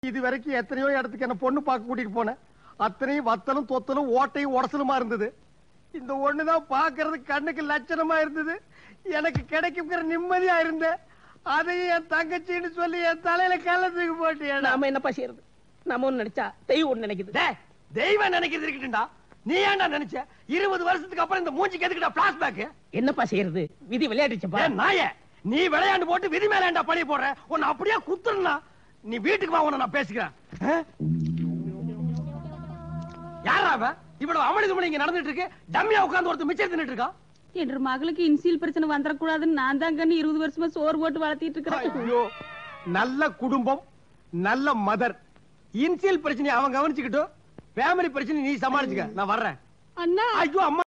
இது வரைக்கும் எத்தனையோ இடத்துக்கு என்ன பொண்ணு பார்க்க கூட்டிட்டு போனேன். அத்தனையும் வத்தலும் தொத்தலும் ஓட்டையும் உடசலுமா இருந்தது. இந்த ஒண்ணுதான் பாக்குறதுக்கு கண்ணுக்கு லட்சணமா இருந்தது. எனக்கு கிடைக்குங்கிற நிம்மதியா இருந்தேன். அதையும் என் தங்கச்சின்னு சொல்லி என் தலையில கள்ளத்துக்கு போட்டியா. நாம என்னப்பா செய்யறது? நம்ம ஒண்ணு நினைச்சா தெய்வம் ஒண்ணு நினைக்குது. தெய்வம் நினைக்கிறது இருக்கட்டும்டா. நீ ஏன்டா நினைச்ச 20 வருஷத்துக்கு அப்புறம் இந்த மூஞ்சிக்கு எதுக்குடா பிளாஷ்பேக்? என்னப்பா செய்யறது? விதி விளையாடுச்சுப்பா. நாயே, நீ விளையாண்டு போட்டு விதி மேல ஏன்டா பழி போடுற? உன்னை அப்படியே குத்துறா. நீ வீட்டுக்கு வா, உன்னை நான் பேசிக்கிறேன். யாரா அவன்? இவ்வளவு அமளி இங்க நடந்துட்டு இருக்கு. டம்மியா உட்கார்ந்து ஒருத்தர் மிச்சம் தின்னுட்டு இருக்கான். என்ற மகளுக்கு இன்சியல் பிரச்சனை வந்துடக்கூடாதுன்னு நான் தான் கண்ணு 20 வருஷமா சோறு போட்டு வளர்த்திட்டு இருக்கிறேன். ஐயோ, நல்ல குடும்பம், நல்ல மதர். இன்சியல் பிரச்சனை அவன் கவனிச்சுக்கிட்டோம். ஃபேமிலி பிரச்சனை நீ சமாளிச்சுக்க. நான் வர்றேன். அண்ணா, ஐயோ அம்மா.